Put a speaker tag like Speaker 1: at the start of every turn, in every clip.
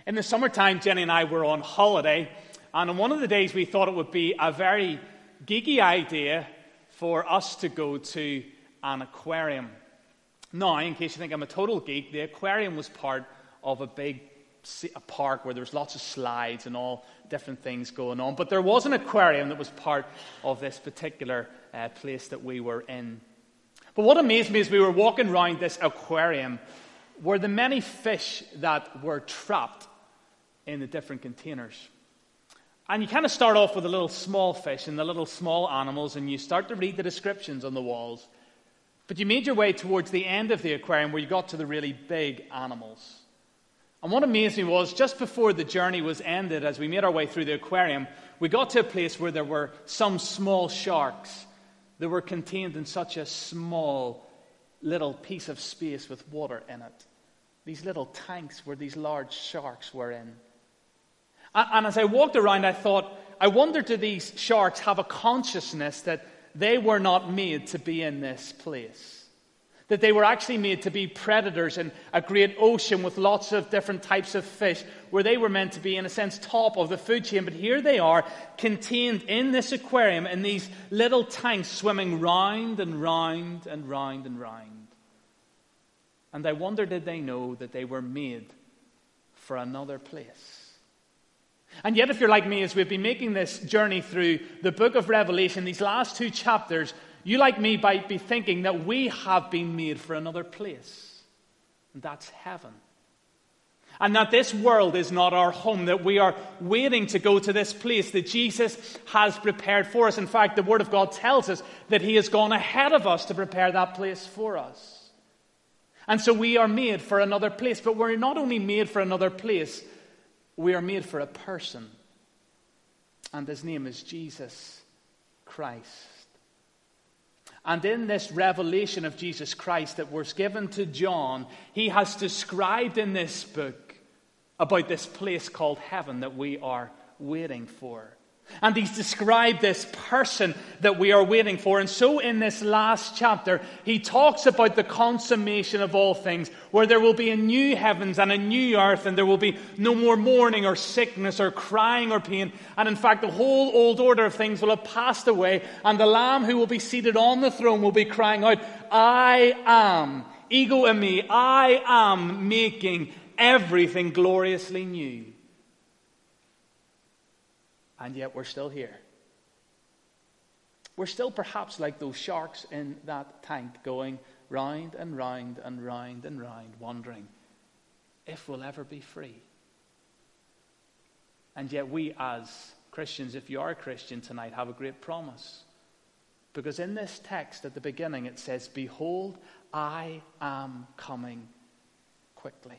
Speaker 1: In the summertime, Jenny and I were on holiday, and on one of the days we thought it would be a very geeky idea for us to go to an aquarium. Now, in case you think I'm a total geek, the aquarium was part of a big park where there was lots of slides and all different things going on. But there was an aquarium that was part of this particular place that we were in. But what amazed me as we were walking around this aquarium were the many fish that were trapped in the different containers. And you kind of start off with the little small fish and the little small animals, and you start to read the descriptions on the walls. But you made your way towards the end of the aquarium where you got to the really big animals. And what amazed me was, just before the journey was ended, as we made our way through the aquarium, we got to a place where there were some small sharks that were contained in such a small little piece of space with water in it. These little tanks where these large sharks were in. And as I walked around, I thought, I wonder, do these sharks have a consciousness that they were not made to be in this place? That they were actually made to be predators in a great ocean with lots of different types of fish, where they were meant to be, in a sense, top of the food chain. But here they are, contained in this aquarium, in these little tanks, swimming round and round and round and round. And I wonder, did they know that they were made for another place? And yet, if you're like me, as we've been making this journey through the book of Revelation, these last 2 chapters, you, like me, might be thinking that we have been made for another place. And that's heaven. And that this world is not our home, that we are waiting to go to this place that Jesus has prepared for us. In fact, the Word of God tells us that He has gone ahead of us to prepare that place for us. And so we are made for another place. But we're not only made for another place, we are made for a person. And His name is Jesus Christ. And in this revelation of Jesus Christ that was given to John, he has described in this book about this place called heaven that we are waiting for. And he's described this person that we are waiting for. And so in this last chapter, he talks about the consummation of all things, where there will be a new heavens and a new earth, and there will be no more mourning or sickness or crying or pain. And in fact, the whole old order of things will have passed away, and the Lamb who will be seated on the throne will be crying out, I am, ego eimi, I am making everything gloriously new. And yet we're still here. We're still perhaps like those sharks in that tank, going round and round and round and round, wondering if we'll ever be free. And yet we as Christians, if you are a Christian tonight, have a great promise. Because in this text at the beginning it says, behold, I am coming quickly.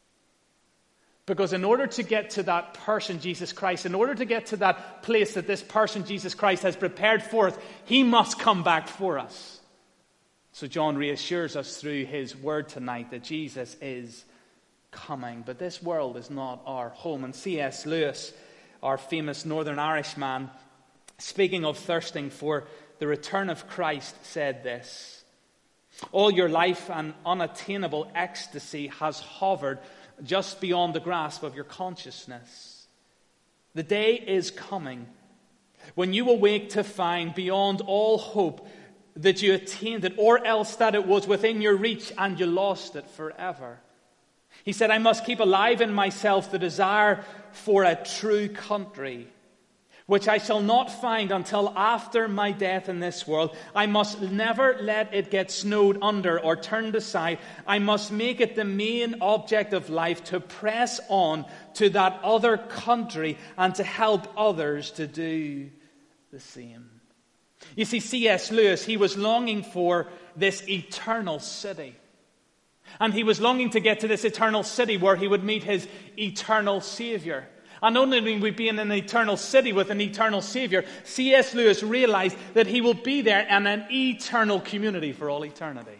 Speaker 1: Because in order to get to that person, Jesus Christ, in order to get to that place that this person, Jesus Christ, has prepared for us, he must come back for us. So John reassures us through his word tonight that Jesus is coming. But this world is not our home. And C.S. Lewis, our famous Northern Irishman, speaking of thirsting for the return of Christ, said this: all your life an unattainable ecstasy has hovered just beyond the grasp of your consciousness. The day is coming when you awake to find beyond all hope that you attained it, or else that it was within your reach and you lost it forever. He said, I must keep alive in myself the desire for a true country, which I shall not find until after my death in this world. I must never let it get snowed under or turned aside. I must make it the main object of life to press on to that other country and to help others to do the same. You see, C.S. Lewis, he was longing for this eternal city. And he was longing to get to this eternal city where he would meet his eternal Savior. And not only will we be in an eternal city with an eternal Savior, C.S. Lewis realized that he will be there in an eternal community for all eternity.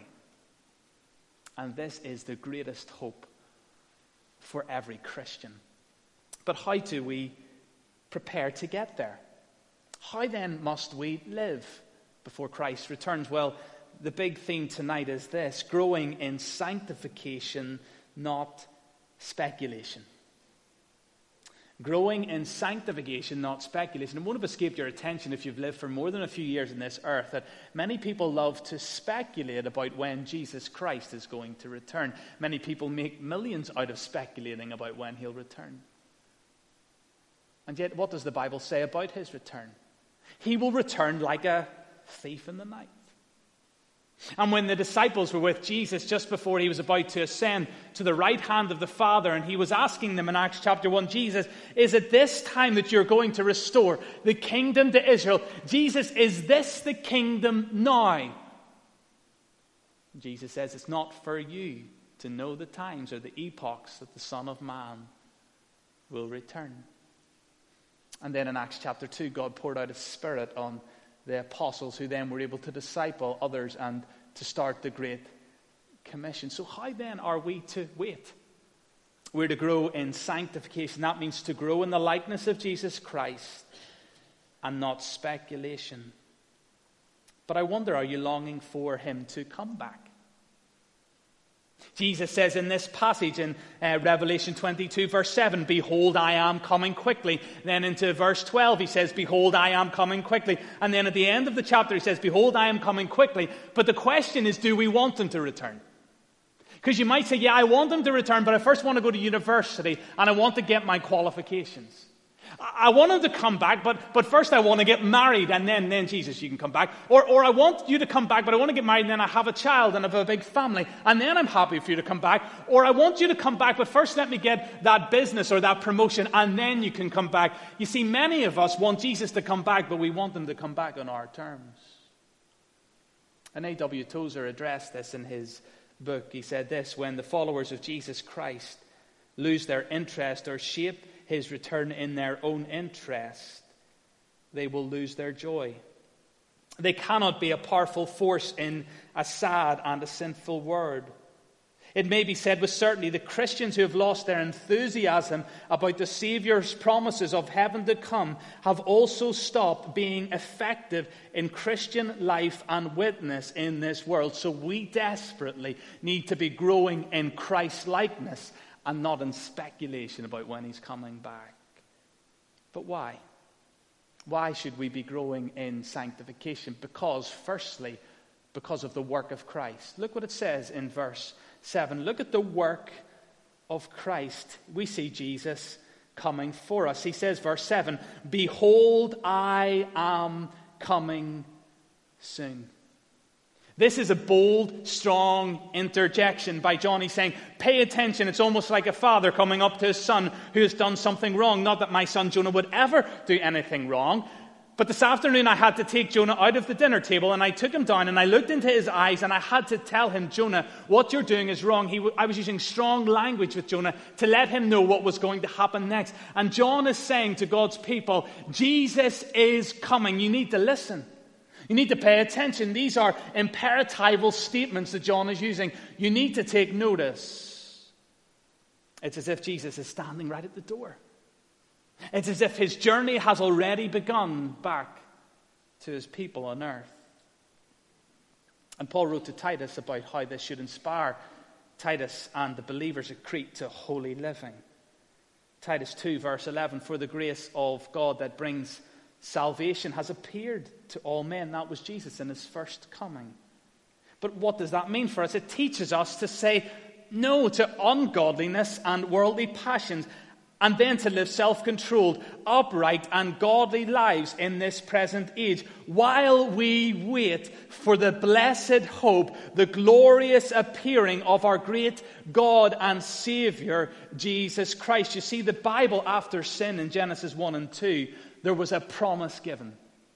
Speaker 1: And this is the greatest hope for every Christian. But how do we prepare to get there? How then must we live before Christ returns? Well, the big theme tonight is this: growing in sanctification, not speculation. Growing in sanctification, not speculation. It won't have escaped your attention if you've lived for more than a few years on this earth that many people love to speculate about when Jesus Christ is going to return. Many people make millions out of speculating about when he'll return. And yet, what does the Bible say about his return? He will return like a thief in the night. And when the disciples were with Jesus just before he was about to ascend to the right hand of the Father, and he was asking them in Acts chapter 1, Jesus, is it this time that you're going to restore the kingdom to Israel? Jesus, is this the kingdom now? Jesus says it's not for you to know the times or the epochs that the Son of Man will return. And then in Acts chapter 2, God poured out his Spirit on the apostles, who then were able to disciple others and to start the Great Commission. So how then are we to wait? We're to grow in sanctification. That means to grow in the likeness of Jesus Christ and not speculation. But I wonder, are you longing for him to come back? Jesus says in this passage in Revelation 22 verse 7, behold, I am coming quickly. Then into verse 12 he says, behold, I am coming quickly. And then at the end of the chapter he says, behold, I am coming quickly. But the question is, do we want him to return? Because you might say, yeah, I want him to return, but I first want to go to university and I want to get my qualifications. I want him to come back, but first I want to get married, and then Jesus, you can come back. Or I want you to come back, but I want to get married, and then I have a child and I have a big family, and then I'm happy for you to come back. Or I want you to come back, but first let me get that business or that promotion, and then you can come back. You see, many of us want Jesus to come back, but we want him to come back on our terms. And A.W. Tozer addressed this in his book. He said this: when the followers of Jesus Christ lose their interest or shape his return in their own interest, they will lose their joy. They cannot be a powerful force in a sad and a sinful world. It may be said with certainty that Christians who have lost their enthusiasm about the Saviour's promises of heaven to come have also stopped being effective in Christian life and witness in this world. So we desperately need to be growing in Christ-likeness and not in speculation about when he's coming back. But why? Why should we be growing in sanctification? Because, firstly, because of the work of Christ. Look what it says in verse 7. Look at the work of Christ. We see Jesus coming for us. He says, verse 7, behold, I am coming soon. This is a bold, strong interjection by John. He's saying, pay attention. It's almost like a father coming up to his son who has done something wrong. Not that my son Jonah would ever do anything wrong. But this afternoon I had to take Jonah out of the dinner table, and I took him down and I looked into his eyes and I had to tell him, Jonah, what you're doing is wrong. I was using strong language with Jonah to let him know what was going to happen next. And John is saying to God's people, Jesus is coming. You need to listen. You need to pay attention. These are imperatival statements that John is using. You need to take notice. It's as if Jesus is standing right at the door. It's as if his journey has already begun back to his people on earth. And Paul wrote to Titus about how this should inspire Titus and the believers at Crete to holy living. Titus 2 verse 11, for the grace of God that brings salvation has appeared to all men. That was Jesus in his first coming. But what does that mean for us? It teaches us to say no to ungodliness and worldly passions, and then to live self-controlled, upright, and godly lives in this present age, while we wait for the blessed hope, the glorious appearing of our great God and Savior, Jesus Christ. You see, the Bible, after sin in Genesis 1 and 2, there was a promise given.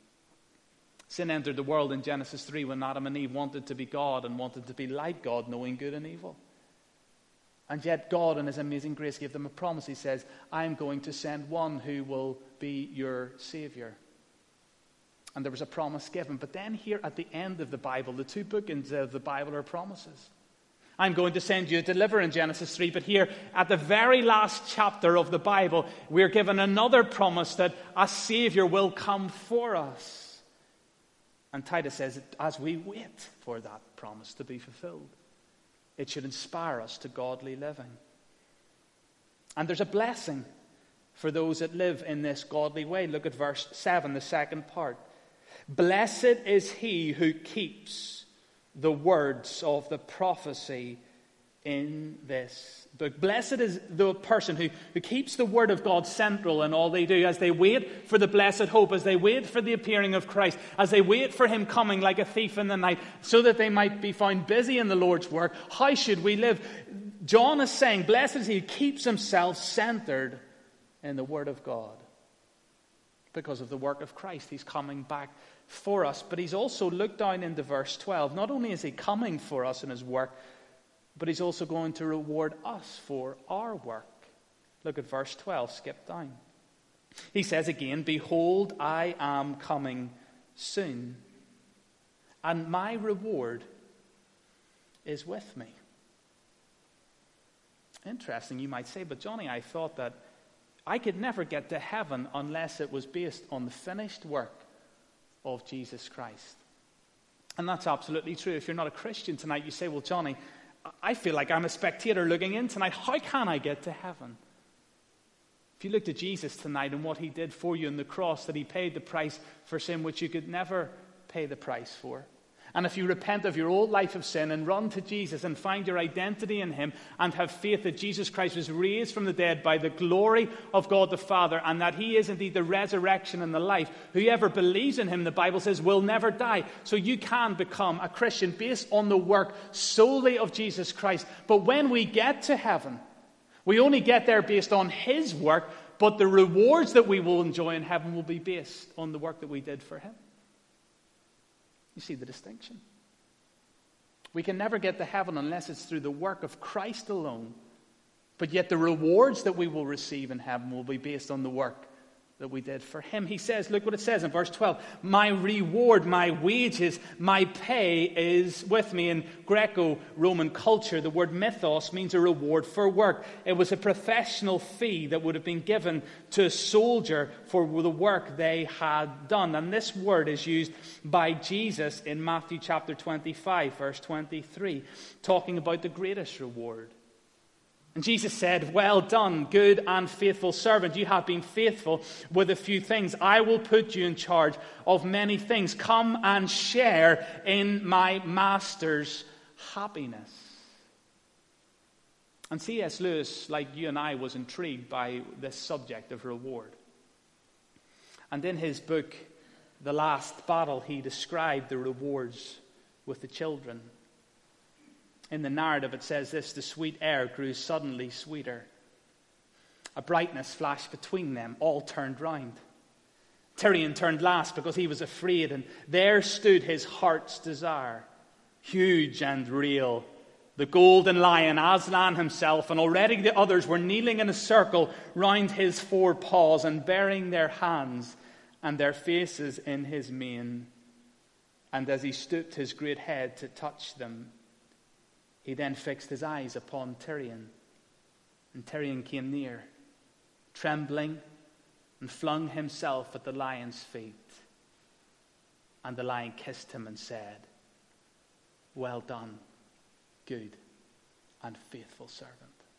Speaker 1: Sin entered the world in Genesis 3 when Adam and Eve wanted to be God and wanted to be like God, knowing good and evil. And yet God, in his amazing grace, gave them a promise. He says, I am going to send one who will be your Savior. And there was a promise given. But then here at the end of the Bible, the two bookends of the Bible are promises. I'm going to send you a deliverer in Genesis 3. But here at the very last chapter of the Bible, we're given another promise that a Savior will come for us. And Titus says, as we wait for that promise to be fulfilled, it should inspire us to godly living. And there's a blessing for those that live in this godly way. Look at verse 7, the second part. Blessed is he who keeps the words of the prophecy in this book. Blessed is the person who keeps the word of God central in all they do, as they wait for the blessed hope, as they wait for the appearing of Christ, as they wait for him coming like a thief in the night, so that they might be found busy in the Lord's work. How should we live? John is saying, blessed is he who keeps himself centered in the word of God. Because of the work of Christ, he's coming back for us. But he's also, looked down into verse 12, not only is he coming for us in his work, but he's also going to reward us for our work. Look at verse 12, skip down. He says again, behold, I am coming soon, and my reward is with me. Interesting, you might say, but Johnny, I thought that I could never get to heaven unless it was based on the finished work of Jesus Christ. And that's absolutely true. If you're not a Christian tonight, you say, well, Johnny, I feel like I'm a spectator looking in tonight. How can I get to heaven? If you looked at Jesus tonight and what he did for you on the cross, that he paid the price for sin which you could never pay the price for. And if you repent of your old life of sin and run to Jesus and find your identity in him and have faith that Jesus Christ was raised from the dead by the glory of God the Father, and that he is indeed the resurrection and the life, whoever believes in him, the Bible says, will never die. So you can become a Christian based on the work solely of Jesus Christ. But when we get to heaven, we only get there based on his work, but the rewards that we will enjoy in heaven will be based on the work that we did for him. You see the distinction. We can never get to heaven unless it's through the work of Christ alone. But yet the rewards that we will receive in heaven will be based on the work that we did for him. He says, look what it says in verse 12. My reward, my wages, my pay is with me. In Greco-Roman culture, the word mythos means a reward for work. It was a professional fee that would have been given to a soldier for the work they had done. And this word is used by Jesus in Matthew chapter 25, verse 23, talking about the greatest reward. And Jesus said, well done, good and faithful servant. You have been faithful with a few things. I will put you in charge of many things. Come and share in my master's happiness. And C.S. Lewis, like you and I, was intrigued by this subject of reward. And in his book, The Last Battle, he described the rewards with the children. In the narrative, it says this: the sweet air grew suddenly sweeter. A brightness flashed between them. All turned round. Tyrion turned last because he was afraid, and there stood his heart's desire, huge and real. The golden lion, Aslan himself, and already the others were kneeling in a circle round his four paws and burying their hands and their faces in his mane. And as he stooped his great head to touch them, he then fixed his eyes upon Tyrion. And Tyrion came near, trembling, and flung himself at the lion's feet. And the lion kissed him and said, well done, good and faithful servant.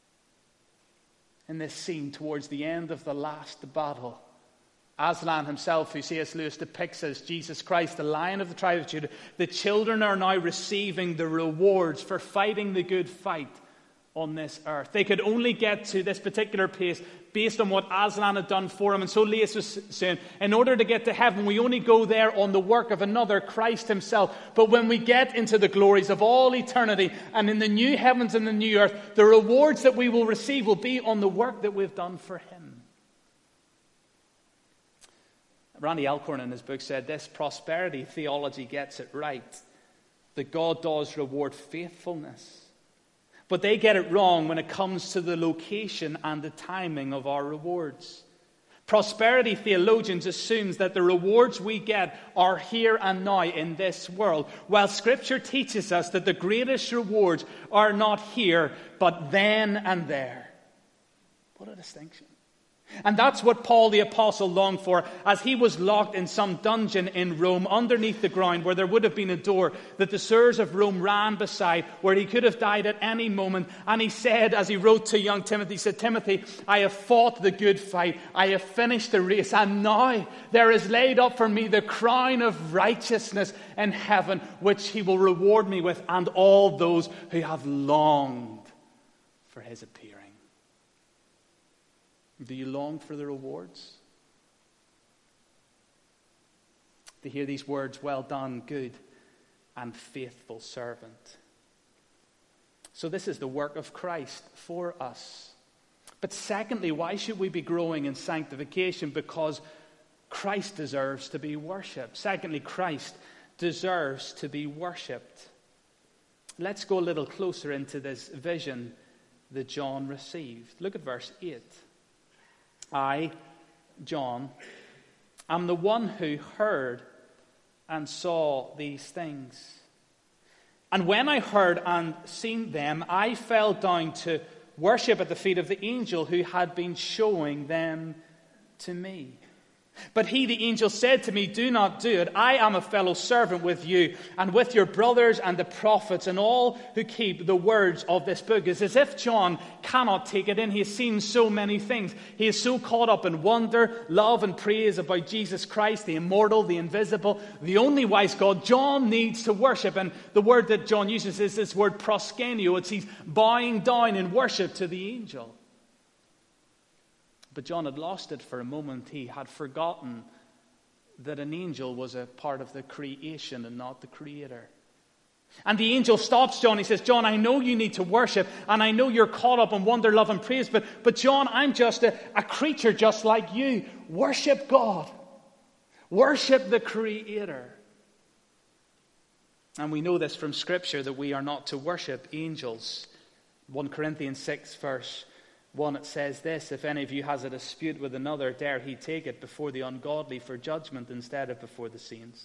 Speaker 1: In this scene towards the end of the last battle, Aslan himself, who C.S. Lewis depicts as Jesus Christ, the Lion of the tribe of Judah, the children are now receiving the rewards for fighting the good fight on this earth. They could only get to this particular place based on what Aslan had done for him. And so Lewis was saying, in order to get to heaven, we only go there on the work of another, Christ himself. But when we get into the glories of all eternity and in the new heavens and the new earth, the rewards that we will receive will be on the work that we've done for him. Randy Alcorn in his book said this: prosperity theology gets it right, that God does reward faithfulness. But they get it wrong when it comes to the location and the timing of our rewards. Prosperity theologians assumes that the rewards we get are here and now in this world, while Scripture teaches us that the greatest rewards are not here, but then and there. What a distinction. And that's what Paul the Apostle longed for as he was locked in some dungeon in Rome underneath the ground where there would have been a door that the sewers of Rome ran beside, where he could have died at any moment. And he said, as he wrote to young Timothy, he said, Timothy, I have fought the good fight. I have finished the race. And now there is laid up for me the crown of righteousness in heaven, which he will reward me with, and all those who have longed for his appearing. Do you long for the rewards? To hear these words, well done, good and faithful servant. So this is the work of Christ for us. But secondly, why should we be growing in sanctification? Because Christ deserves to be worshipped. Secondly, Christ deserves to be worshipped. Let's go a little closer into this vision that John received. Look at verse 8. I, John, am the one who heard and saw these things. And when I heard and seen them, I fell down to worship at the feet of the angel who had been showing them to me. But he, the angel, said to me, do not do it. I am a fellow servant with you and with your brothers and the prophets and all who keep the words of this book. It's as if John cannot take it in. He has seen so many things. He is so caught up in wonder, love, and praise about Jesus Christ, the immortal, the invisible, the only wise God. John needs to worship. And the word that John uses is this word proskenio. It's he's bowing down in worship to the angel. But John had lost it for a moment. He had forgotten that an angel was a part of the creation and not the creator. And the angel stops John. He says, John, I know you need to worship, and I know you're caught up in wonder, love, and praise, but John, I'm just a creature just like you. Worship God. Worship the creator. And we know this from Scripture, that we are not to worship angels. 1 Corinthians 6, verse 1, it says this, if any of you has a dispute with another, dare he take it before the ungodly for judgment instead of before the saints.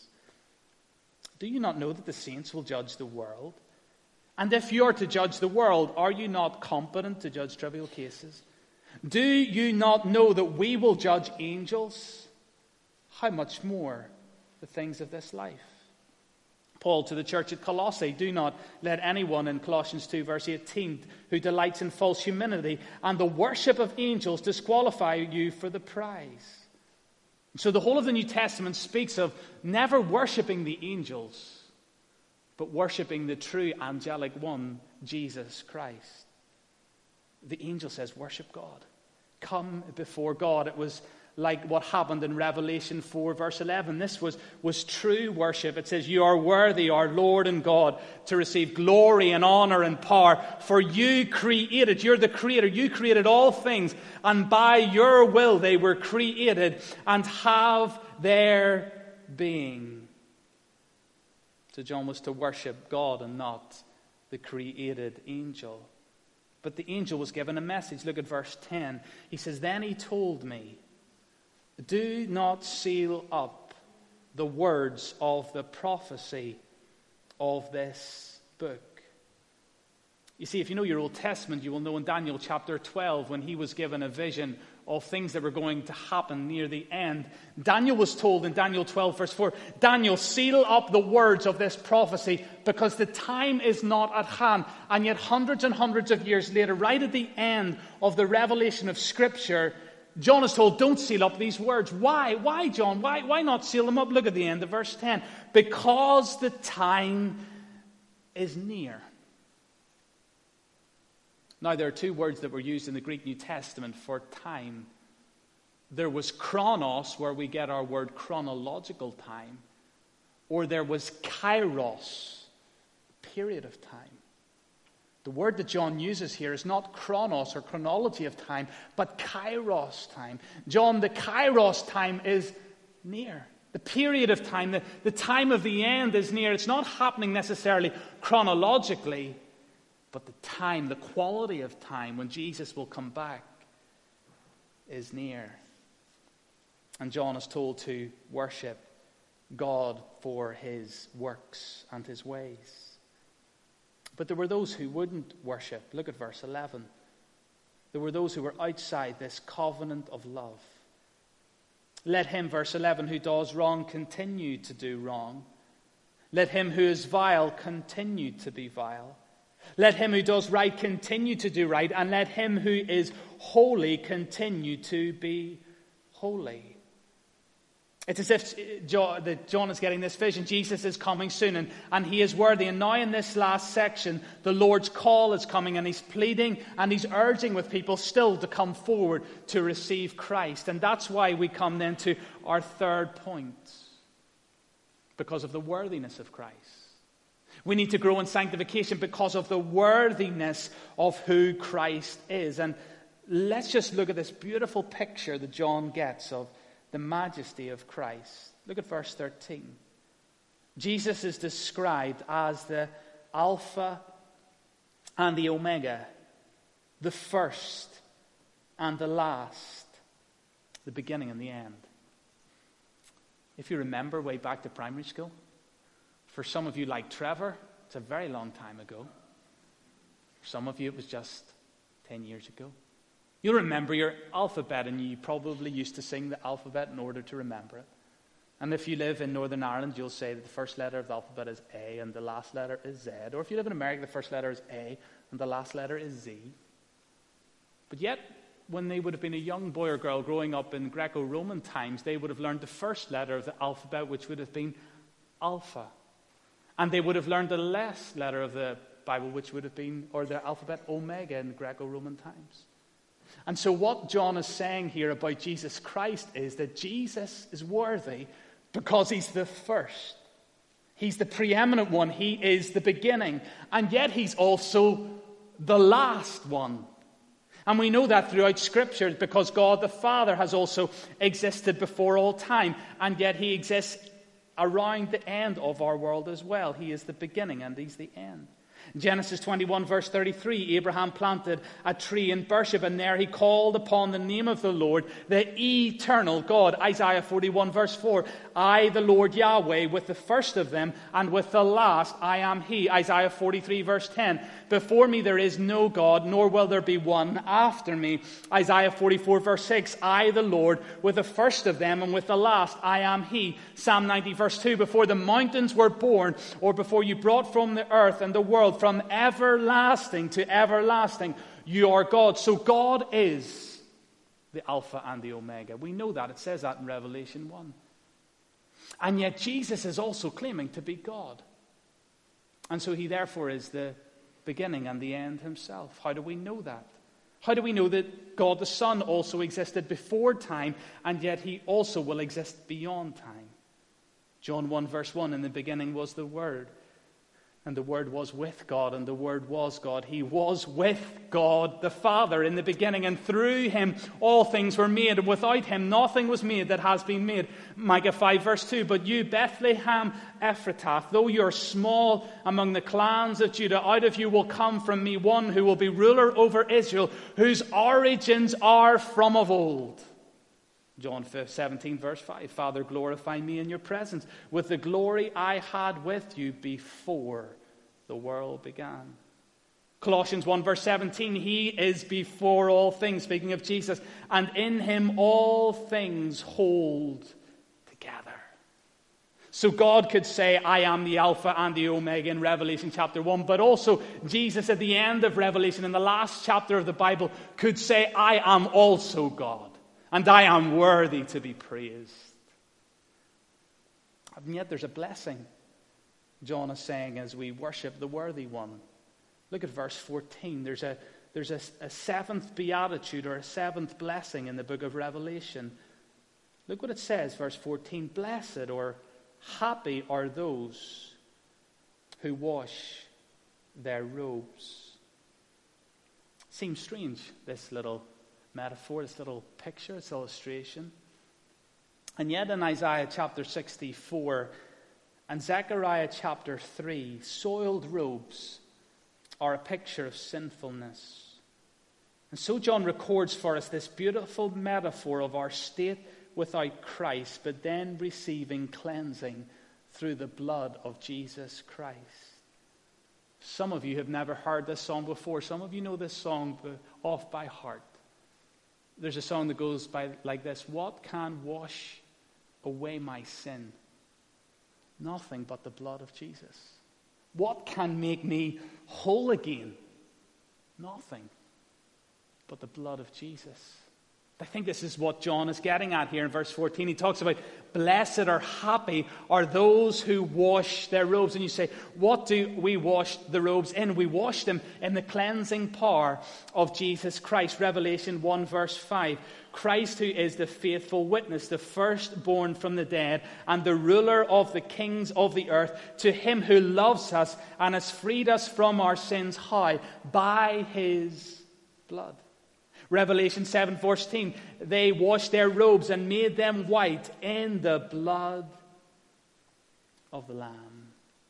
Speaker 1: Do you not know that the saints will judge the world? And if you are to judge the world, are you not competent to judge trivial cases? Do you not know that we will judge angels? How much more the things of this life? Paul to the church at Colossae, do not let anyone, in Colossians 2 verse 18, who delights in false humility and the worship of angels disqualify you for the prize. So the whole of the New Testament speaks of never worshipping the angels, but worshipping the true angelic one, Jesus Christ. The angel says, worship God. Come before God. It was like what happened in Revelation 4 verse 11. This was true worship. It says, you are worthy, our Lord and God, to receive glory and honor and power. For you created, you're the creator, you created all things, and by your will they were created and have their being. So John was to worship God and not the created angel. But the angel was given a message. Look at verse 10. He says, then he told me, do not seal up the words of the prophecy of this book. You see, if you know your Old Testament, you will know in Daniel chapter 12, when he was given a vision of things that were going to happen near the end, Daniel was told in Daniel 12 verse 4, Daniel, seal up the words of this prophecy because the time is not at hand. And yet hundreds and hundreds of years later, right at the end of the revelation of Scripture, John is told, don't seal up these words. Why? Why, John? Why not seal them up? Look at the end of verse 10. Because the time is near. Now, there are two words that were used in the Greek New Testament for time. There was chronos, where we get our word chronological time. Or there was kairos, period of time. The word that John uses here is not chronos or chronology of time, but kairos time. John, the kairos time is near. The period of time, the time of the end is near. It's not happening necessarily chronologically, but the time, the quality of time when Jesus will come back is near. And John is told to worship God for his works and his ways. But there were those who wouldn't worship. Look at verse 11. There were those who were outside this covenant of love. Let him, verse 11, who does wrong continue to do wrong. Let him who is vile continue to be vile. Let him who does right continue to do right. And let him who is holy continue to be holy. It's as if John is getting this vision. Jesus is coming soon, and he is worthy. And now in this last section, the Lord's call is coming, and he's pleading and he's urging with people still to come forward to receive Christ. And that's why we come then to our third point. Because of the worthiness of Christ. We need to grow in sanctification because of the worthiness of who Christ is. And let's just look at this beautiful picture that John gets of the majesty of Christ. Look at verse 13. Jesus is described as the Alpha and the Omega, the first and the last, the beginning and the end. If you remember way back to primary school, for some of you like Trevor, it's a very long time ago. For some of you it was just 10 years ago. You'll remember your alphabet, and you probably used to sing the alphabet in order to remember it. And if you live in Northern Ireland, you'll say that the first letter of the alphabet is A and the last letter is Z. Or if you live in America, the first letter is A and the last letter is Z. But yet, when they would have been a young boy or girl growing up in Greco-Roman times, they would have learned the first letter of the alphabet, which would have been Alpha. And they would have learned the last letter of the Bible, which would have been, or the alphabet, Omega in Greco-Roman times. And so what John is saying here about Jesus Christ is that Jesus is worthy because he's the first. He's the preeminent one. He is the beginning. And yet he's also the last one. And we know that throughout Scripture because God the Father has also existed before all time. And yet he exists around the end of our world as well. He is the beginning and he's the end. In Genesis 21 verse 33, Abraham planted a tree in Beersheba, and there he called upon the name of the Lord, the eternal God. Isaiah 41 verse 4, I, the Lord Yahweh, with the first of them, and with the last, I am he. Isaiah 43 verse 10, before me there is no God, nor will there be one after me. Isaiah 44 verse 6, I, the Lord, with the first of them, and with the last, I am he. Psalm 90 verse 2, before the mountains were born, or before you brought from the earth and the world, from everlasting to everlasting, you are God. So God is the Alpha and the Omega. We know that. It says that in Revelation 1. And yet Jesus is also claiming to be God. And so he therefore is the beginning and the end himself. How do we know that? How do we know that God the Son also existed before time, and yet he also will exist beyond time? John 1 verse 1, in the beginning was the Word. And the Word was with God, and the Word was God. He was with God the Father in the beginning, and through him all things were made. And without him nothing was made that has been made. Micah 5 verse 2, but you, Bethlehem Ephrathah, though you are small among the clans of Judah, out of you will come from me one who will be ruler over Israel, whose origins are from of old. John 17 verse 5, Father, glorify me in your presence with the glory I had with you before the world began. Colossians 1 verse 17, he is before all things, speaking of Jesus, and in him all things hold together. So God could say, I am the Alpha and the Omega in Revelation chapter 1, but also Jesus at the end of Revelation, in the last chapter of the Bible, could say, I am also God. And I am worthy to be praised. And yet there's a blessing, John is saying, as we worship the worthy one. Look at verse 14. There's a seventh beatitude, or a seventh blessing in the book of Revelation. Look what it says, verse 14. Blessed or happy are those who wash their robes. Seems strange, this little metaphor, this little picture, this illustration. And yet in Isaiah chapter 64 and Zechariah chapter 3, soiled robes are a picture of sinfulness. And so John records for us this beautiful metaphor of our state without Christ, but then receiving cleansing through the blood of Jesus Christ. Some of you have never heard this song before. Some of you know this song off by heart. There's a song that goes like this. What can wash away my sin? Nothing but the blood of Jesus. What can make me whole again? Nothing but the blood of Jesus. I think this is what John is getting at here in verse 14. He talks about blessed or happy are those who wash their robes. And you say, what do we wash the robes in? We wash them in the cleansing power of Jesus Christ. Revelation 1 verse 5. Christ, who is the faithful witness, the firstborn from the dead, and the ruler of the kings of the earth, to him who loves us and has freed us from our sins. How? By his blood. Revelation 7 verse 10, they washed their robes and made them white in the blood of the Lamb.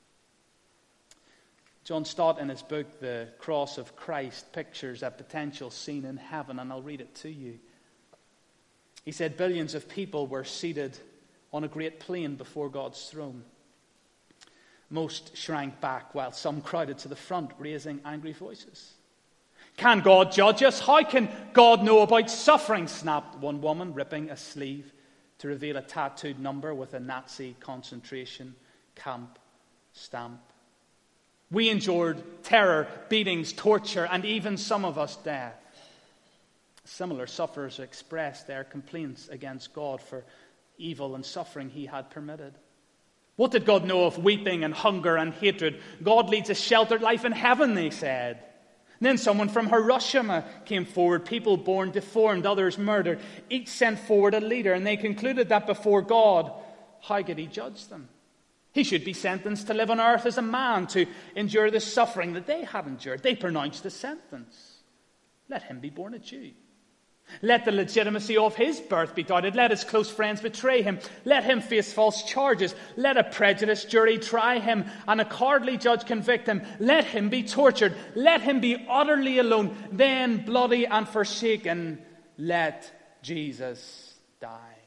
Speaker 1: John Stott, in his book, The Cross of Christ, pictures a potential scene in heaven, and I'll read it to you. He said, billions of people were seated on a great plain before God's throne. Most shrank back, while some crowded to the front, raising angry voices. Can God judge us? How can God know about suffering? Snapped one woman, ripping a sleeve to reveal a tattooed number with a Nazi concentration camp stamp. We endured terror, beatings, torture, and even some of us death. Similar sufferers expressed their complaints against God for evil and suffering he had permitted. What did God know of weeping and hunger and hatred? God leads a sheltered life in heaven, they said. And then someone from Hiroshima came forward, people born deformed, others murdered. Each sent forward a leader, and they concluded that before God, how could he judge them? He should be sentenced to live on earth as a man, to endure the suffering that they had endured. They pronounced the sentence. Let him be born a Jew. Let the legitimacy of his birth be doubted. Let his close friends betray him. Let him face false charges. Let a prejudiced jury try him and a cowardly judge convict him. Let him be tortured. Let him be utterly alone. Then, bloody and forsaken, let Jesus die.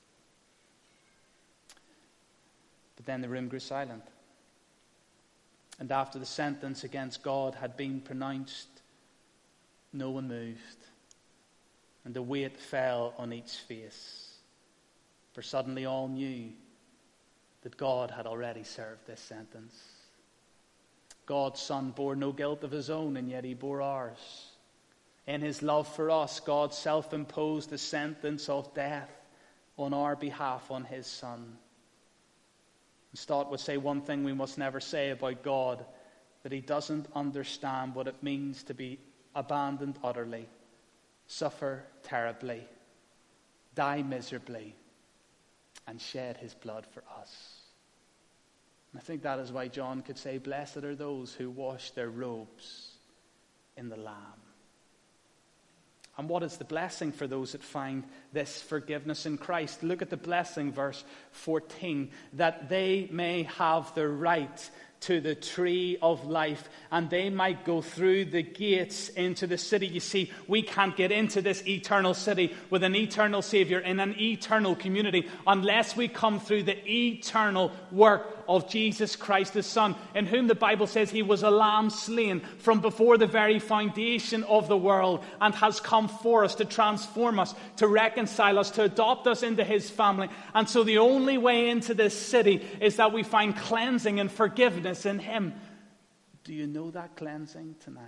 Speaker 1: But then the room grew silent. And after the sentence against God had been pronounced, no one moved. And the weight fell on each face. For suddenly all knew that God had already served this sentence. God's Son bore no guilt of his own, and yet he bore ours. In his love for us, God self-imposed the sentence of death on our behalf on his Son. Stott would say one thing we must never say about God, that he doesn't understand what it means to be abandoned utterly, suffer terribly, die miserably, and shed his blood for us. And I think that is why John could say, blessed are those who wash their robes in the Lamb. And what is the blessing for those that find this forgiveness in Christ? Look at the blessing, verse 14, that they may have the right to the tree of life, and they might go through the gates into the city. You see, we can't get into this eternal city with an eternal Savior in an eternal community unless we come through the eternal work of Jesus Christ, the Son, in whom the Bible says he was a lamb slain from before the very foundation of the world, and has come for us to transform us, to reconcile us, to adopt us into his family. And so the only way into this city is that we find cleansing and forgiveness in him. Do you know that cleansing tonight?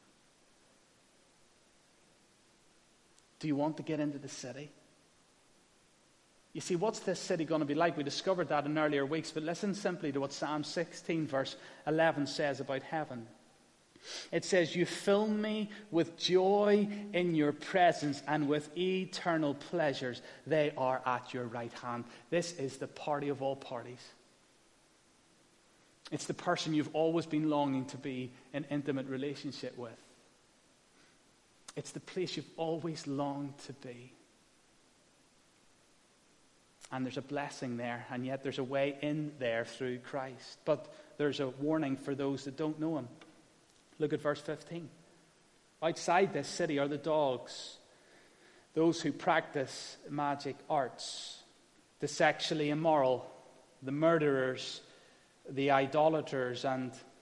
Speaker 1: Do you want to get into the city? You see, what's this city going to be like? We discovered that in earlier weeks, but listen simply to what Psalm 16 verse 11 says about heaven. It says, you fill me with joy in your presence, and with eternal pleasures they are at your right hand. This is the party of all parties. It's the person you've always been longing to be in intimate relationship with. It's the place you've always longed to be. And there's a blessing there, and yet there's a way in there through Christ. But there's a warning for those that don't know him. Look at verse 15. Outside this city are the dogs, those who practice magic arts, the sexually immoral, the murderers, the idolaters, and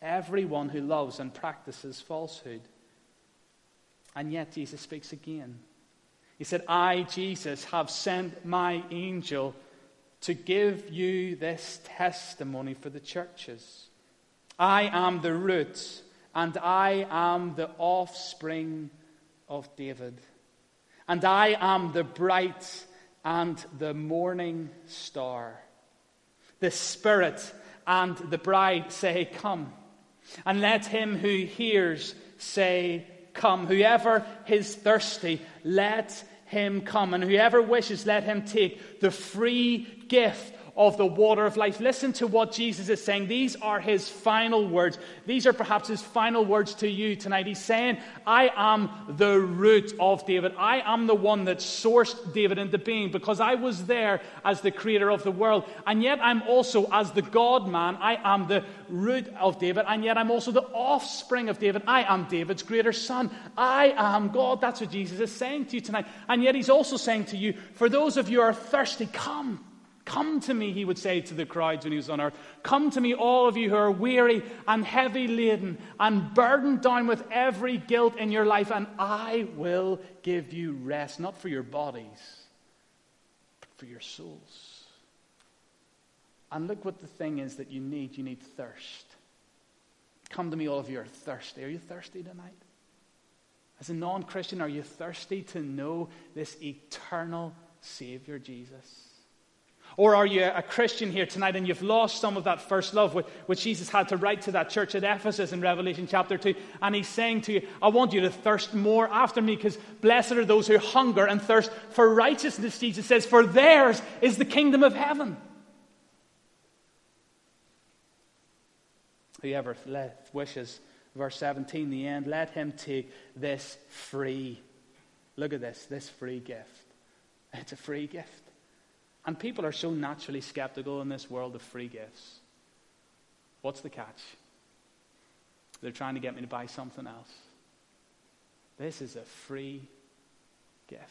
Speaker 1: everyone who loves and practices falsehood. And yet Jesus speaks again. He said, I, Jesus, have sent my angel to give you this testimony for the churches. I am the root, and I am the offspring of David. And I am the bright and the morning star. The Spirit and the bride say, come. And let him who hears say, come. Whoever is thirsty, let him come. And whoever wishes, let him take the free gift of the water of life. Listen to what Jesus is saying. These are his final words. These are perhaps his final words to you tonight. He's saying, I am the root of David. I am the one that sourced David into being, because I was there as the creator of the world. And yet I'm also, as the God-man, I am the root of David. And yet I'm also the offspring of David. I am David's greater son. I am God. That's what Jesus is saying to you tonight. And yet he's also saying to you, for those of you who are thirsty, come. Come to me, he would say to the crowds when he was on earth. Come to me, all of you who are weary and heavy laden and burdened down with every guilt in your life, and I will give you rest, not for your bodies, but for your souls. And look what the thing is that you need. You need thirst. Come to me, all of you who are thirsty. Are you thirsty tonight? As a non-Christian, are you thirsty to know this eternal Savior, Jesus? Or are you a Christian here tonight and you've lost some of that first love which Jesus had to write to that church at Ephesus in Revelation chapter 2. And he's saying to you, I want you to thirst more after me, because blessed are those who hunger and thirst for righteousness, Jesus says, for theirs is the kingdom of heaven. Whoever wishes, verse 17, the end, let him take this free, look at this free gift. It's a free gift. And people are so naturally skeptical in this world of free gifts. What's the catch? They're trying to get me to buy something else. This is a free gift.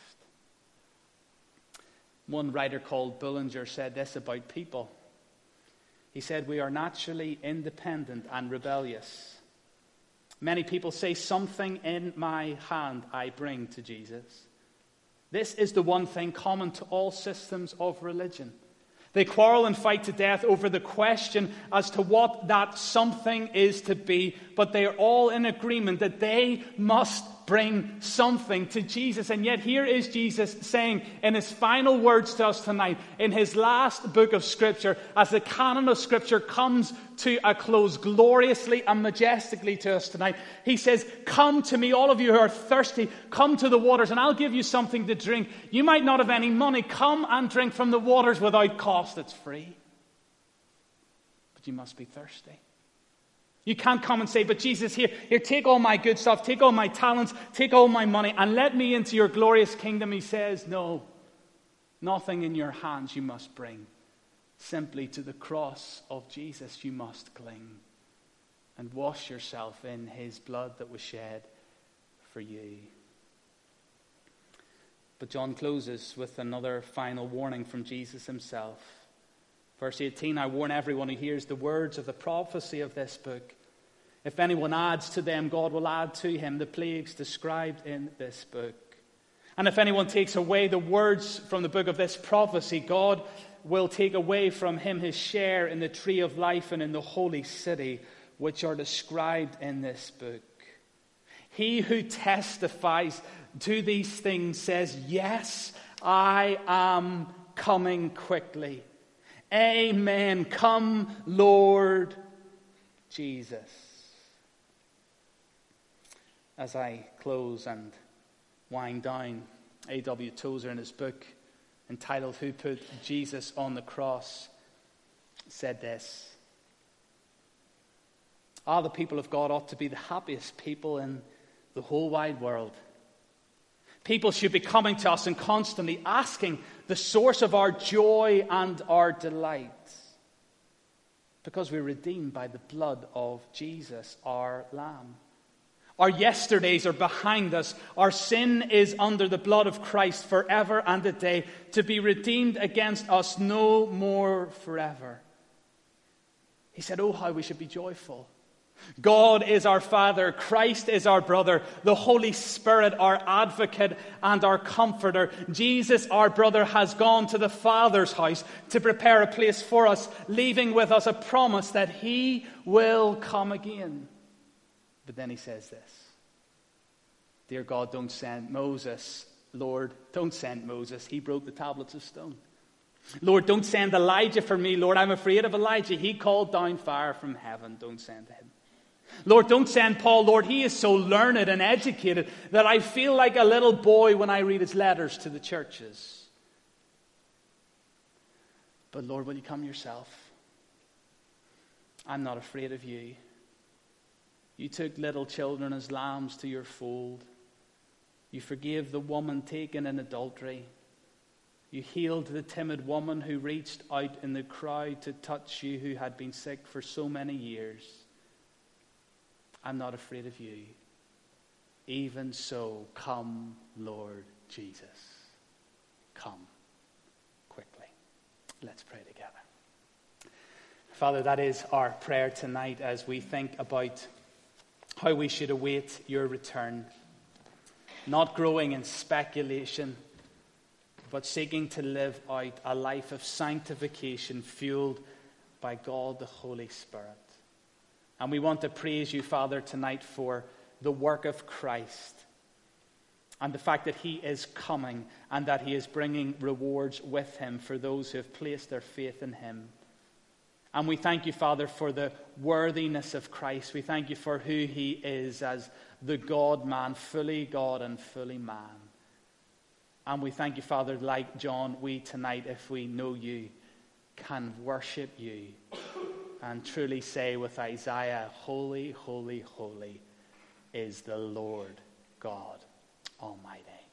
Speaker 1: One writer called Bullinger said this about people. He said, we are naturally independent and rebellious. Many people say, something in my hand I bring to Jesus. This is the one thing common to all systems of religion. They quarrel and fight to death over the question as to what that something is to be, but they are all in agreement that they must bring something to Jesus. And yet here is Jesus saying in his final words to us tonight, in his last book of Scripture, as the canon of Scripture comes to a close gloriously and majestically to us tonight, he says, come to me, all of you who are thirsty, come to the waters and I'll give you something to drink. You might not have any money. Come and drink from the waters without cost. It's free. But you must be thirsty. You can't come and say, but Jesus, here, take all my good stuff, take all my talents, take all my money, and let me into your glorious kingdom. He says, no, nothing in your hands you must bring. Simply to the cross of Jesus you must cling and wash yourself in his blood that was shed for you. But John closes with another final warning from Jesus himself. Verse 18, I warn everyone who hears the words of the prophecy of this book. If anyone adds to them, God will add to him the plagues described in this book. And if anyone takes away the words from the book of this prophecy, God will take away from him his share in the tree of life and in the holy city, which are described in this book. He who testifies to these things says, yes, I am coming quickly. Amen. Come, Lord Jesus. As I close and wind down, A.W. Tozer in his book entitled Who Put Jesus on the Cross said this: the people of God ought to be the happiest people in the whole wide world. People should be coming to us and constantly asking the source of our joy and our delight, because we're redeemed by the blood of Jesus, our Lamb. Our yesterdays are behind us. Our sin is under the blood of Christ forever and a day, to be redeemed against us no more forever. He said, oh, how we should be joyful. God is our Father, Christ is our brother, the Holy Spirit our advocate and our comforter. Jesus, our brother, has gone to the Father's house to prepare a place for us, leaving with us a promise that he will come again. But then he says this, dear God, don't send Moses. Lord, don't send Moses. He broke the tablets of stone. Lord, don't send Elijah for me. Lord, I'm afraid of Elijah. He called down fire from heaven. Don't send him. Lord, don't send Paul. Lord, he is so learned and educated that I feel like a little boy when I read his letters to the churches. But Lord, will you come yourself? I'm not afraid of you. You took little children as lambs to your fold. You forgave the woman taken in adultery. You healed the timid woman who reached out in the crowd to touch you, who had been sick for so many years. I'm not afraid of you. Even so, come, Lord Jesus. Come quickly. Let's pray together. Father, that is our prayer tonight as we think about how we should await your return. Not growing in speculation, but seeking to live out a life of sanctification fueled by God the Holy Spirit. And we want to praise you, Father, tonight for the work of Christ and the fact that he is coming and that he is bringing rewards with him for those who have placed their faith in him. And we thank you, Father, for the worthiness of Christ. We thank you for who he is as the God-man, fully God and fully man. And we thank you, Father, like John, we tonight, if we know you, can worship you and truly say with Isaiah, holy, holy, holy is the Lord God Almighty.